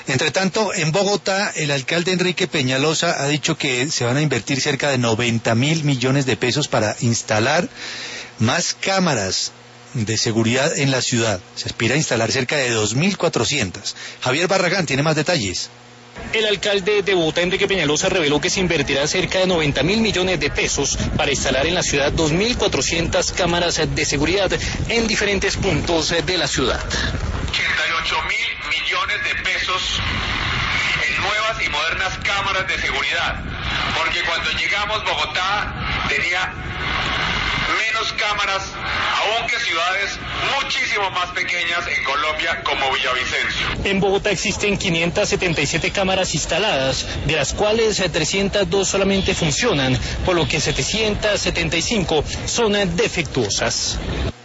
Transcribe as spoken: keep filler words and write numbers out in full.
Entre tanto, en Bogotá, el alcalde Enrique Peñalosa ha dicho que se van a invertir cerca de noventa mil millones de pesos para instalar más cámaras de seguridad en la ciudad. Se aspira a instalar cerca de dos mil cuatrocientas. Javier Barragán tiene más detalles. El alcalde de Bogotá, Enrique Peñalosa, reveló que se invertirá cerca de noventa mil millones de pesos para instalar en la ciudad dos mil cuatrocientas cámaras de seguridad en diferentes puntos de la ciudad. ochenta y ocho mil millones de pesos en nuevas y modernas cámaras de seguridad, porque cuando llegamos Bogotá tenía menos cámaras, aunque ciudades muchísimo más pequeñas en Colombia como Villavicencio. En Bogotá existen quinientas setenta y siete cámaras instaladas, de las cuales trescientas dos solamente funcionan, por lo que setecientas setenta y cinco son defectuosas.